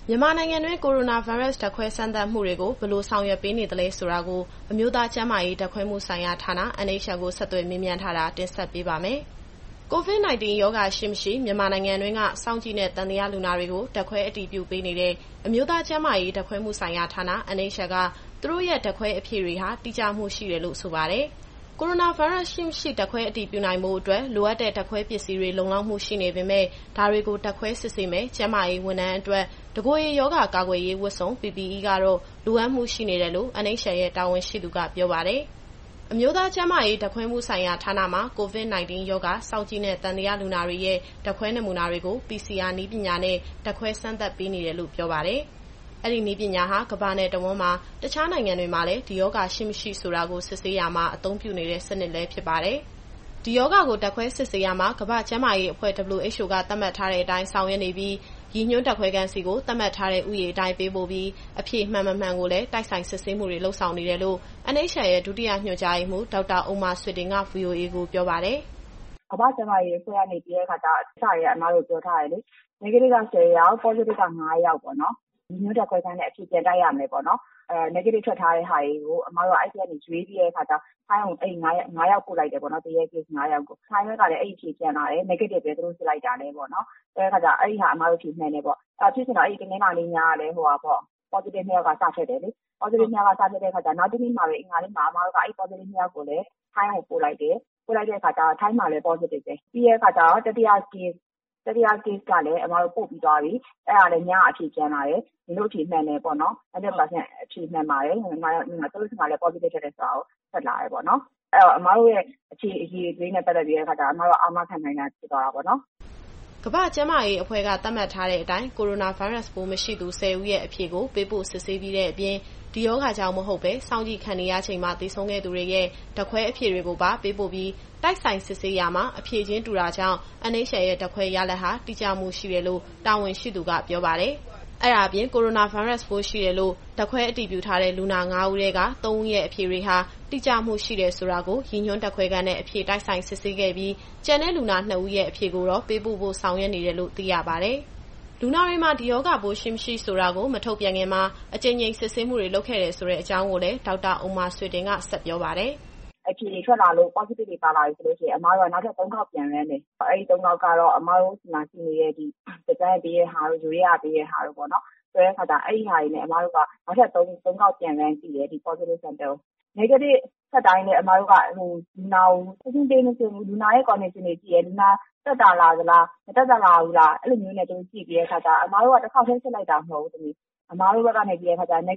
မြန်မာနိုင်ငံတွင်းကိုရိုနာဗိုင်းရပ်စ်ဓာတ်ခွဲစမ်းသပ်မှုတွေကိုဘယ်လိုဆောင်ရွက်ပေးနေသလဲဆိုတာကိုအမျိုးသားကျန်းမာရေးဓာတ်ခွဲမှုဆိုင်ရာဌာန NHL ကိုဆက်သွယ်မေးမြန်းထားတာတင်ဆက်ပေးပါမယ်။ COVID-19 ရောဂါရှိမရှိမြန်မာနိုင်ငံတွင်းကစောင့်ကြည့်တဲ့သံသယလူနာတွေကိုဓာတ်ခွဲအတည်ပြုပေးနေတဲ့အမျိုးသားကျန်းမာရေးဓာတ်ခွဲမှုဆိုင်ရာဌာန NHL ကသူတို့ရဲ့ဓာတ်ခွဲအဖြေတွေဟာတိကျမှုရှိတယ်လို့ဆိုပါတယ်။ ကိုရိုနာဗိုင်းရပ်စ်ရှိမရှိဓာတ်ခွဲအတည်ပြုနိုင်ဖို့အတွက်လိုအပ်တဲ့ဓာတ်ခွဲပစ္စည်းတွေလုံလောက်မှုရှိနေပေမဲ့ဒါတွေကိုဓာတ်ခွဲစစ်ဆေးမယ်ကျန်းမာရေးဝန်ထမ်းအတွက်တကိုယ်ရေရောဂါကာကွယ်ရေးဝတ်စုံ PPE ကတော့လိုအပ်မှုရှိနေတယ်လို့ NHL ရဲ့တာဝန်ရှိသူကပြောပါတယ်။အမျိုးသားကျန်းမာရေးဓာတ်ခွဲမှုဆိုင်ရာဌာနမှာ COVID-19 ရောဂါစောင့်ကြည့်တဲ့သံသယလူနာတွေရဲ့ဓာတ်ခွဲနမူနာတွေကို PCR နည်းပညာနဲ့ဓာတ်ခွဲစမ်းသပ်ပေးနေတယ်လို့ပြောပါတယ်။အဲ့ဒီနည်းပညာဟာကမ္ဘာနဲ့တဝန်းမှာတခြားနိုင်ငံတွေမှာလည်းဒီရောဂါရှိမရှိဆိုတာကိုစစ်ဆေးရမှာအသုံးပြုနေတဲ့စနစ်လည်းဖြစ်ပါတယ်။ဒီရောဂါကိုဓာတ်ခွဲစစ်ဆေးရမှာကမ္ဘာ့ကျန်းမာရေးအဖွဲ့ WHO ကသတ်မှတ်ထားတဲ့အတိုင်းဆောင်ရွက်နေပြီးရည်ညွှန်းဓာတ်ခွဲခန်းစီကိုသတ်မှတ်ထားတဲ့ဥယျာဉ်အတိုင်းပေးပို့ပြီးအဖြေမှန်မမှန်ကိုလည်းတိုက်ဆိုင်စစ်ဆေးမှုတွေလုပ်ဆောင်နေတယ်လို့ NHL ရဲ့ဒုတိယညွှန်ကြားရေးမှူးဒေါက်တာဥမ္မာဆွေတင်က VOA ကိုပြောပါတယ်။ကမ္ဘာ့ကျန်းမာရေးအဖွဲ့ကနေပြီးတဲ့အခါကျအစရအမားတို့ပြောထားတယ်လေ။ negative က10ယောက် positive က9ယောက်ပေါ့နော်။ဒီမျိုးဓာတ်ခွဲခန်းနဲ့အဖြေပြန်တိုက်ရမယ်ပေါ့နော်။ negative ထွက်ထားတဲ့ဟာတွေကိုအမားတို့အဲ့ဒီကနေရွေးပြီးတဲ့အခါကျထိုင်းအောင်အဲ့9ယောက်ပို့လိုက်တယ်ပေါ့နော်။တရက် case 9ယောက်ကိုထိုင်းဘက်ကလည်းအဲ့ဒီအဖြေပြန်လာတယ် negative ပဲသူတို့စစ်လိုက်တာလည်းပေါ့နော်။အဲ့ဒီအခါကျအဲ့ဒီဟာအမားတို့ဖြေမှန်တယ်ပေါ့။ဖြစ်ချင်တော့အဲ့ဒီတနင်္လာနေ့ညကလည်းpositive 2ယောက်ကစထွက်တယ်လေ။ positive 2ယောက်ကစထွက်တဲ့အခါကျနောက်တစ်နေ့မှာပဲအင်္ဂါနေ့မှာအမားတို့ကအဲ့ positive 2ယောက်ကိုလည်းထိုင်းအောင်ပို့လိုက်တယ်။ပို့လိုက်တဲ့အခါကျထိုင်းမှာလည်း positive ပဲ။ပြီးတဲ့အခါကျတော့တတိယ case ကလည်းအမားတို့ပို့ပြီးသွားပြီ။အဲ့ဒါလည်းညအဖြေပြန်လာတယ်။ဒီလိုအဖြေမှန်တယ်ပေါ့နော်။ 100% အဖြေမှန်ပါတယ်။သူတို့ဆီမှာလည်း positive ထွက်တယ်ဆိုတာကိုဆက်လာတယ်ပေါ့နော်။အဲ့တော့အမားတို့ရဲ့အခြေအရည်အသွေးနဲ့ပတ်သက်ပြီးတဲ့အခါကျအမားတို့အာမခံနိုင်တာဖြစ်သွားတာပေါ့နော်။ကမ္ဘာ့ကျန်းမာရေးအဖွဲ့ကသတ်မှတ်ထားတဲ့အတိုင်းကိုရိုနာဗိုင်းရပ်စ်ပိုးမရှိသူ10ဦးရဲ့အဖြေကိုပေးပို့စစ်ဆေးပြီးတဲ့အပြင်ဒီရောဂါကြောင့်မဟုတ်ပဲစောင့်ကြည့်ခံနေရချိန်မှာသေဆုံးခဲ့သူတွေရဲ့ဓာတ်ခွဲအဖြေတွေကိုပါပေးပို့ပြီးတိုက်ဆိုင်စစ်ဆေးရမှာအဖြေချင်းတူတာကြောင့် NHL ရဲ့ဓာတ်ခွဲရလဒ်ဟာတိကျမှုရှိတယ်လို့တာဝန်ရှိသူကပြောပါတယ်။အဲ့ဒါအပြင်ကိုရိုနာဗိုင်းရပ်စ်ပိုးရှိတယ်လို့ဓာတ်ခွဲအတည်ပြုထားတဲ့လူနာ9ဦးထဲက3ဦးရဲ့အဖြေတွေဟာတိကျမှုရှိတယ်ဆိုတာကိုရည်ညွှန်းဓာတ်ခွဲခန်းနဲ့အဖြေတိုက်ဆိုင်စစ်ဆေးခဲ့ပြီးကျန်တဲ့လူနာ2ဦးရဲ့အဖြေကိုတော့ပေးပို့ဖို့ဆောင်ရွက်နေတယ်လို့သိရပါတယ်။လူနာတွေမှာဒီရောဂါပိုးရှိမရှိဆိုတာကိုမထုတ်ပြန်ခင်မှာအကြိမ်ကြိမ်စစ်ဆေးမှုတွေလုပ်ခဲ့တယ်ဆိုတဲ့အကြောင်းကိုလည်းဒေါက်တာဥမ္မာဆွေတင်ကဆက်ပြောပါတယ်။အဖြေတွေထွက်လာလို့ positive တွေပါလာပြီဆိုလို့ရှိရင်အမားတို့ကနောက်ထပ်3ခေါက်ပြန်ရမ်းတယ်။အဲ့ဒီ3ခေါက်ကတော့အမားတို့ဒီမှာရှိနေတဲ့ဒီစကန်ပေးတဲ့ဟာတို့ယူရီးယားပေးတဲ့ဟာတို့ပေါ့နော်။ဆိုတဲ့အခါကျအဲ့ဒီဟာတွေနဲ့အမားတို့ကနောက်ထပ်3ခေါက်ပြန်ရမ်းကြည့်တယ်ဒီ positive sample negative ဆက်တိုင်းနဲ့အမားတို့ကလူနာကိုစစ်စစ်ပေးနေဆိုလူနာရဲ့ condition တွေကြည့်ရလူနာတက်တာလားမတက်တာလားဘူးလားအဲ့လိုမျိုးနဲ့သူကြည့်ပြီးတဲ့အခါကျအမားတို့ကတစ်ခေါက်တည်းစစ်လိုက်တာမဟုတ်ဘူးတမီးအမားတို့ဘက်ကနေပြီးတဲ့အခါကျအဲ့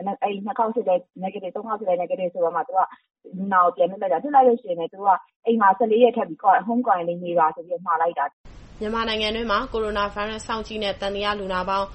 2ခေါက်စစ်တဲ့ negative 3ခေါက်စစ်တဲ့ negative ဆိုတော့မှသူကလူနာကိုပြန်လွှတ်လိုက်တာလွှတ်လိုက်လို့ရှိရင်လည်းသူကအိမ်မှာ14ရက်ထပ်ပြီး home quarantine နေပါဆိုပြီးမှာလိုက်တာမြန်မာနိုင်ငံတွင်းမှာကိုရိုနာဗိုင်းရပ်စ်စောင့်ကြည့်တဲ့သံသယလူနာပေါင်း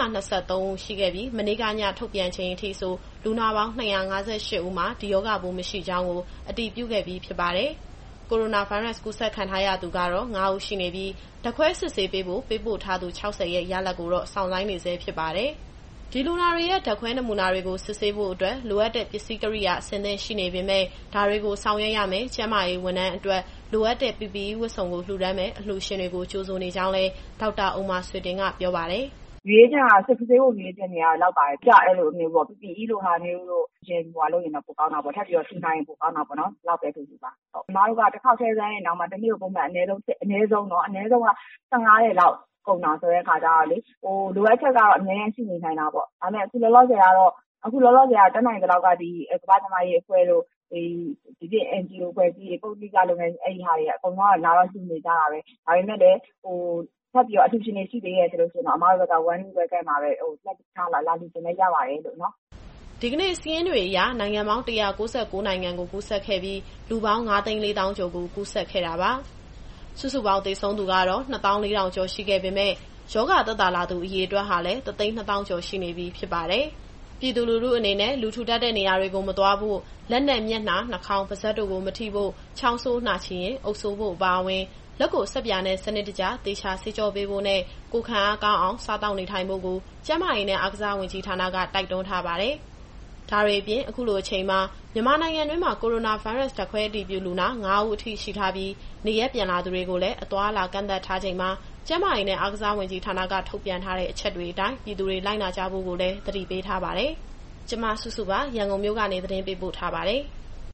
323ဦးရှိခဲ့ပြီးမနေ့ကညထုတ်ပြန်ချိန်အထိဆိုလူနာပေါင်း258ဦးမှာဒီရောဂါပိုးမရှိကြောင်းကိုအတည်ပြုခဲ့ပြီးဖြစ်ပါတယ်။ကိုရိုနာဗိုင်းရပ်စ်ကူးစက်ခံထားရသူကတော့9ဦးရှိနေပြီးဓာတ်ခွဲစစ်ဆေးပေးဖို့ပေးပို့ထားသူ60ရဲ့ရလဒ်ကိုတော့စောင့်ဆိုင်းနေဆဲဖြစ်ပါတယ်။ဒီလူနာတွေရဲ့ဓာတ်ခွဲနမူနာတွေကိုစစ်ဆေးဖို့အတွက်လိုအပ်တဲ့ပစ္စည်းကိရိယာအဆင့်သင့်ရှိနေပေမဲ့ဒါတွေကိုဆောင်ရွက်ရမယ်ကျန်းမာရေးဝန်ထမ်းအတွက်လိုအပ်တဲ့ PPE ဝတ်စုံကိုလှူဒါန်းမယ်အလှူရှင်တွေကိုကြိုဆိုနေကြောင်းလည်းဒေါက်တာဥမ္မာဆွေတင်ကပြောပါတယ်။ရွေးချယ်တာစစ်ဆေးဖို့ရွေးချယ်နေရတော့ပါတယ်ကြအဲ့လိုမျိုးပေါ့ PPE လိုဟာမျိုးတို့ရင်ဟိုလုပ်ရင်တော့ပိုကောင်းတာပေါ့ထပ်ပြီးတော့ထူနိုင်ရင်ပိုကောင်းတာပေါ့နော်လောက်ပဲထူစီပါဟုတ်အမားတို့ကတစ်ခေါက်ထဲစမ်းရင်တော့မှတစ်နေ့ကိုပုံမှန်အနည်းဆုံးက15ရက်လောက်ကုန်တာဆိုတဲ့အခါကျတော့လေလိုအပ်ချက်ကတော့အများကြီးရှိနေနိုင်တာပေါ့ဒါပေမဲ့အခုလောလောဆယ်ကတက်နိုင်တဲ့လောက်ကဒီကမ္ဘာ့ကျန်းမာရေးအဖွဲ့တို့ဒီ NGO အဖွဲ့ကြီးပုဂ္ဂလိကလုပ်ငန်းအဲ့ဒီဟာတွေအကုန်လုံးကလာတော့ရှိနေကြတာပဲဒါပေမဲ့လည်းထပ်ပြီးတော့အထူးရှင်တွေရှိသေးရဲ့ဆိုလို့ရှိရင်တော့အမားတို့က1 week ကမှာပဲလက်ထားလာလူတင်လည်းရပါတယ်လို့နော်ဒီကနေ့စီးရင်တွေအရနိုင်ငံပေါင်း196နိုင်ငံကိုကူးစက်ခဲ့ပြီးလူပေါင်း9,400,000ကျော်ကိုကူးစက်ခဲ့တာပါစုစုပေါင်းသေဆုံးသူကတော့24,000ကျော်ရှိခဲ့ပေမဲ့ရောဂါသက်သာလာသူအရေအတွက်ဟာလည်း3,200,000ကျော်ရှိနေပြီဖြစ်ပါတယ်ပြည်သူလူထုအနေနဲ့လူထူထပ်တဲ့နေရာတွေကိုမသွားဖို့လက်နဲ့မျက်နှာနှာခေါင်းပါးစပ်တို့ကိုမထိဖို့ချောင်းဆိုးနှာချေရင်အုပ်ဆိုးဖို့အပါအဝင်လက်ကိုဆပ်ပြာနဲ့စနစ်တကျသေချာဆေးကြောပေးဖို့နဲ့ကိုယ်ခံအားကောင်းအောင်စားတောက်နေထိုင်ဖို့ကိုကျန်းမာရေးနဲ့အားကစားဝန်ကြီးဌာနကတိုက်တွန်းထားပါတယ်။ဒါတွေအပြင်အခုလိုအချိန်မှာမြန်မာနိုင်ငံတွင်းမှာကိုရိုနာဗိုင်းရပ်စ်ဓာတ်ခွဲအတည်ပြုလူနာ9ဦးအထိရှိထားပြီးနေရက်ပြန်လာသူတွေကိုလည်းအသွားအလာကန့်သတ်ထားချိန်မှာကျန်းမာရေးနဲ့အားကစားဝန်ကြီးဌာနကထုတ်ပြန်ထားတဲ့အချက်တွေအတိုင်းပြည်သူတွေလိုက်နာကြဖို့ကိုလည်းသတိပေးထားပါတယ်။ကျမစုစုပါရန်ကုန်မြို့ကနေသတင်းပေးပို့ထားပါတယ်။